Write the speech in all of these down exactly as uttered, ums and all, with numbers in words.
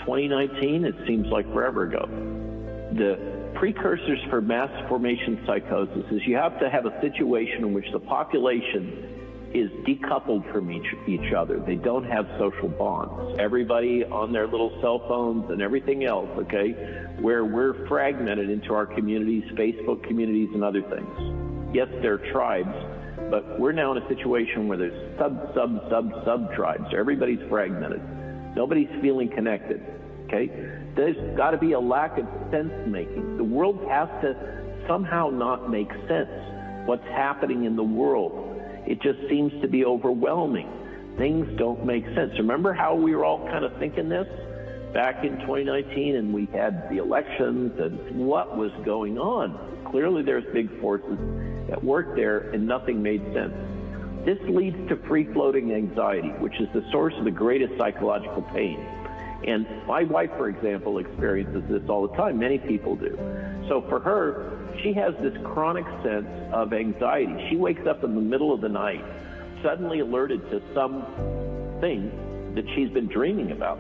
twenty nineteen, it seems like forever ago. The precursors for mass formation psychosis is you have to have a situation in which the population is decoupled from each, each other. They don't have social bonds. Everybody on their little cell phones and everything else, okay, where we're fragmented into our communities, Facebook communities and other things. Yes, they're tribes, but we're now in a situation where there's sub, sub, sub, sub tribes. Everybody's fragmented. Nobody's feeling connected, okay? There's got to be a lack of sense-making. The world has to somehow not make sense. What's happening in the world? It just seems to be overwhelming. Things don't make sense. Remember how we were all kind of thinking this back in twenty nineteen, and we had the elections and what was going on? Clearly there's big forces at work there, and nothing made sense. This leads to free-floating anxiety, which is the source of the greatest psychological pain. And my wife, for example, experiences this all the time. Many people do. So for her, she has this chronic sense of anxiety. She wakes up in the middle of the night, suddenly alerted to something that she's been dreaming about.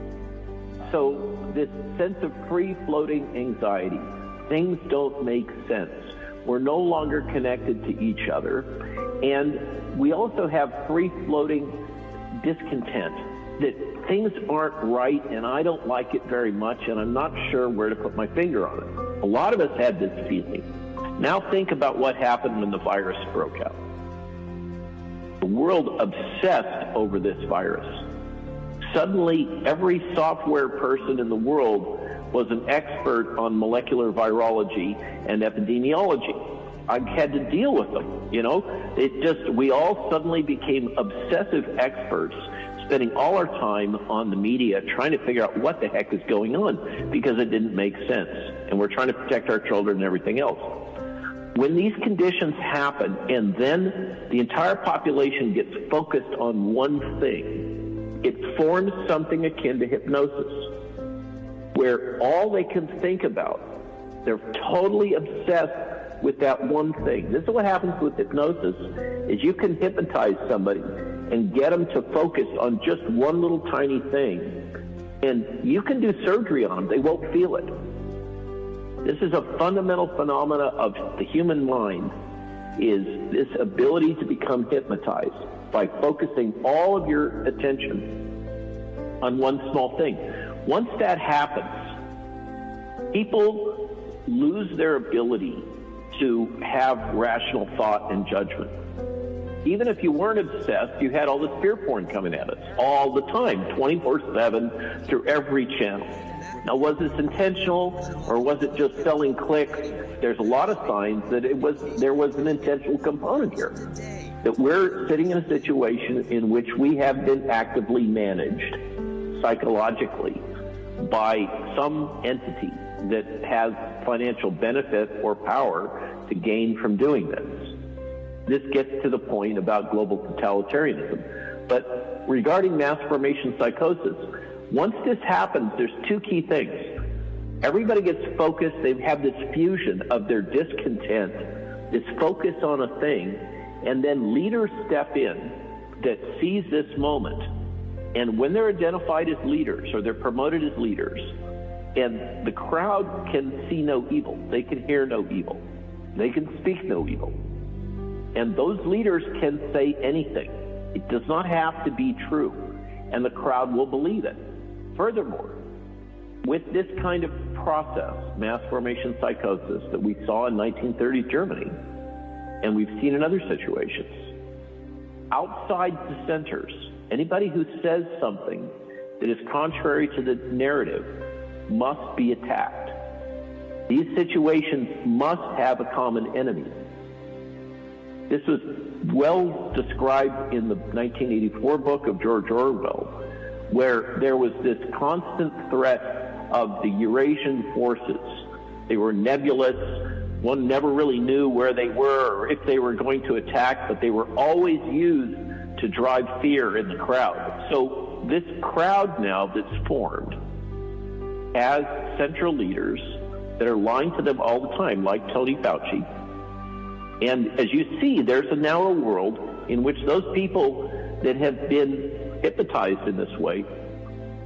So this sense of free-floating anxiety, things don't make sense. We're no longer connected to each other. And we also have free-floating discontent, that things aren't right and I don't like it very much and I'm not sure where to put my finger on it. A lot of us had this feeling. Now think about what happened when the virus broke out. The world obsessed over this virus. Suddenly, every software person in the world was an expert on molecular virology and epidemiology. I had to deal with them, you know? It just, we all suddenly became obsessive experts, spending all our time on the media trying to figure out what the heck is going on because it didn't make sense. And we're trying to protect our children and everything else. When these conditions happen and then the entire population gets focused on one thing, it forms something akin to hypnosis, where all they can think about, they're totally obsessed with that one thing. This is what happens with hypnosis, is you can hypnotize somebody and get them to focus on just one little tiny thing. And you can do surgery on them. They won't feel it. This is a fundamental phenomena of the human mind, is this ability to become hypnotized by focusing all of your attention on one small thing. Once that happens, people lose their ability to have rational thought and judgment. Even if you weren't obsessed, you had all this fear porn coming at us all the time, twenty-four seven, through every channel. Now, was this intentional or was it just selling clicks? There's a lot of signs that it was there was an intentional component here, that we're sitting in a situation in which we have been actively managed psychologically by some entity that has financial benefit or power to gain from doing this. This gets to the point about global totalitarianism. But regarding mass formation psychosis, once this happens, there's two key things. Everybody gets focused. They have this fusion of their discontent, this focus on a thing, and then leaders step in that seize this moment. And when they're identified as leaders or they're promoted as leaders, and the crowd can see no evil, they can hear no evil, they can speak no evil. And those leaders can say anything. It does not have to be true, and the crowd will believe it. Furthermore, with this kind of process, mass formation psychosis, that we saw in nineteen thirties Germany, and we've seen in other situations, outside dissenters, anybody who says something that is contrary to the narrative must be attacked. These situations must have a common enemy. This was well described in the nineteen eighty-four book of George Orwell, where there was this constant threat of the Eurasian forces. They were nebulous. One never really knew where they were or if they were going to attack, but they were always used to drive fear in the crowd. So this crowd now that's formed has central leaders that are lying to them all the time, like Tony Fauci. And as you see, there's a now a world in which those people that have been hypnotized in this way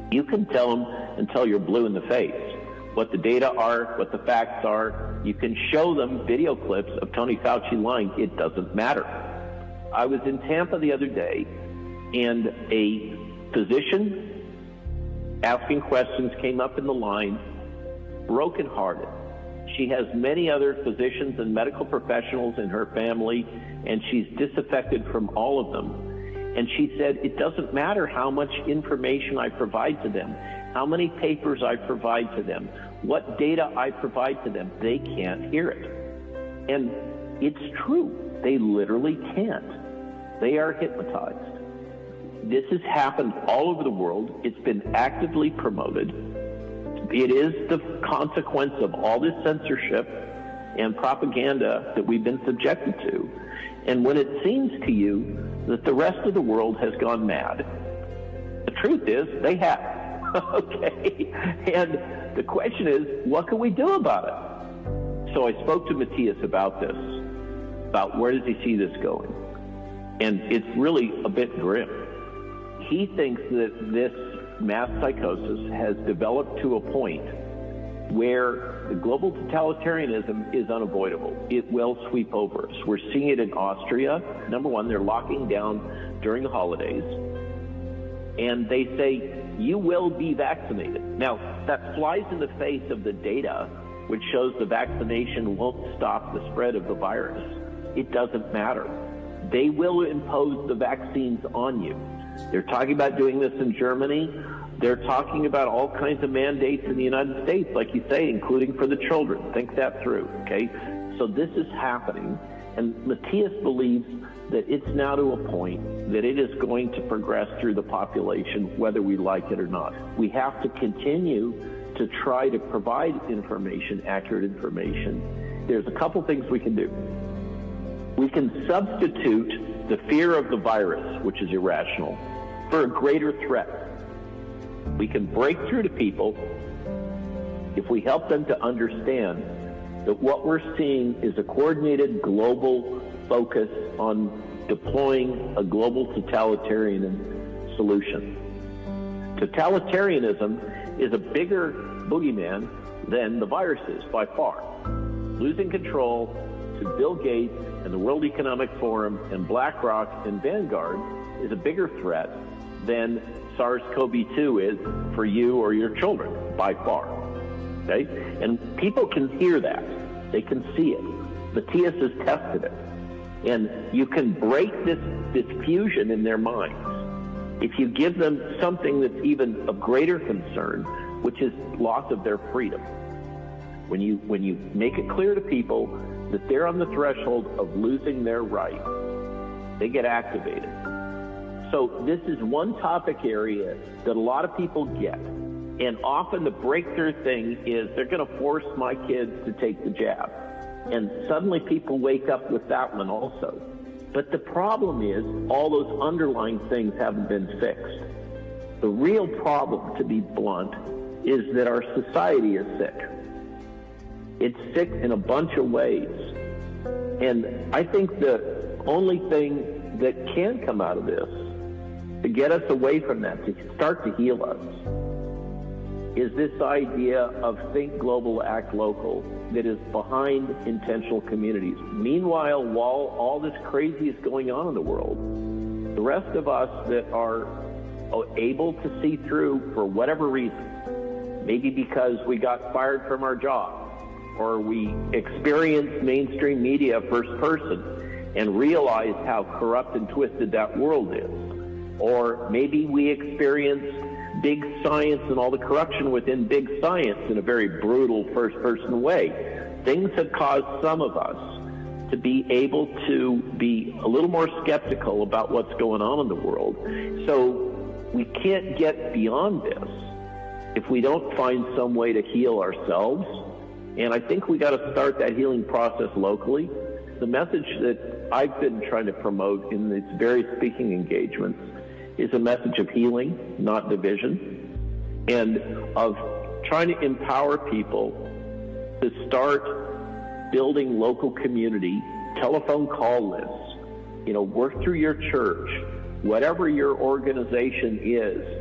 You can tell them until you're blue in the face what the data are, what the facts are. You can show them video clips of Tony Fauci lying. It doesn't matter. I was in Tampa the other day, and a physician asking questions came up in the line, brokenhearted. She has many other physicians and medical professionals in her family, and she's disaffected from all of them. And she said, it doesn't matter how much information I provide to them, how many papers I provide to them, what data I provide to them, they can't hear it. And it's true, they literally can't. They are hypnotized. This has happened all over the world. It's been actively promoted. It is the consequence of all this censorship and propaganda that we've been subjected to. And when it seems to you that the rest of the world has gone mad, the truth is they have. Okay? And the question is, what can we do about it? So I spoke to Matthias about this, about where does he see this going? And it's really a bit grim. He thinks that this mass psychosis has developed to a point where the global totalitarianism is unavoidable. It will sweep over us. We're seeing it in Austria. Number one, they're locking down during the holidays, and they say, you will be vaccinated. Now, that flies in the face of the data, which shows the vaccination won't stop the spread of the virus. It doesn't matter. They will impose the vaccines on you. They're talking about doing this in Germany. They're talking about all kinds of mandates in the United States, like you say, including for the children. Think that through, okay? So this is happening, and Matthias believes that it's now to a point that it is going to progress through the population, whether we like it or not. We have to continue to try to provide information, accurate information. There's a couple things we can do. We can substitute the fear of the virus, which is irrational, for a greater threat. We can break through to people if we help them to understand that what we're seeing is a coordinated global focus on deploying a global totalitarian solution. Totalitarianism is a bigger boogeyman than the virus is by far. Losing control to Bill Gates and the World Economic Forum and BlackRock and Vanguard is a bigger threat than SARS CoV two is for you or your children by far. Okay? And people can hear that. They can see it. Matthias has tested it. And you can break this, this fusion in their minds if you give them something that's even of greater concern, which is loss of their freedom. When you, when you make it clear to people that they're on the threshold of losing their rights, they get activated. So this is one topic area that a lot of people get. And often the breakthrough thing is they're going to force my kids to take the jab. And suddenly people wake up with that one also. But the problem is all those underlying things haven't been fixed. The real problem, to be blunt, is that our society is sick. It's sick in a bunch of ways. And I think the only thing that can come out of this to get us away from that, to start to heal us, is this idea of think global, act local that is behind intentional communities. Meanwhile, while all this crazy is going on in the world, the rest of us that are able to see through for whatever reason, maybe because we got fired from our job, or we experienced mainstream media first person and realized how corrupt and twisted that world is, or maybe we experienced big science and all the corruption within big science in a very brutal first-person way. Things have caused some of us to be able to be a little more skeptical about what's going on in the world. So we can't get beyond this if we don't find some way to heal ourselves. And I think we got to start that healing process locally. The message that I've been trying to promote in these various speaking engagements is a message of healing, not division, and of trying to empower people to start building local community, telephone call lists, you know, work through your church, whatever your organization is,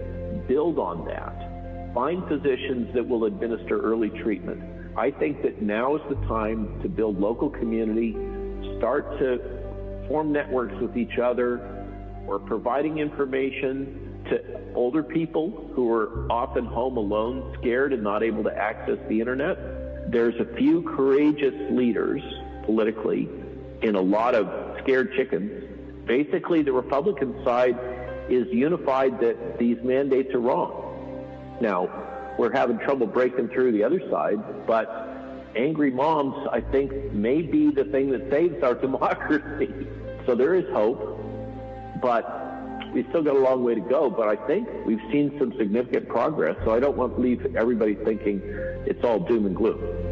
build on that. Find physicians that will administer early treatment. I think that now is the time to build local community, start to form networks with each other, or providing information to older people who are often home alone, scared and not able to access the internet. There's a few courageous leaders politically in a lot of scared chickens. Basically, the Republican side is unified that these mandates are wrong. Now, we're having trouble breaking through the other side, but angry moms, I think, may be the thing that saves our democracy. So there is hope, but we've still got a long way to go. But I think we've seen some significant progress, so I don't want to leave everybody thinking it's all doom and gloom.